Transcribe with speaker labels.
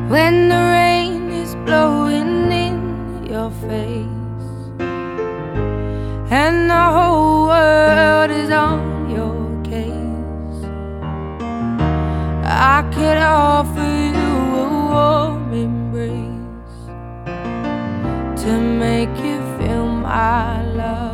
Speaker 1: when the rain is blowing in your face and the whole world is on your case. I could offer you a warm embrace to make you feel my love.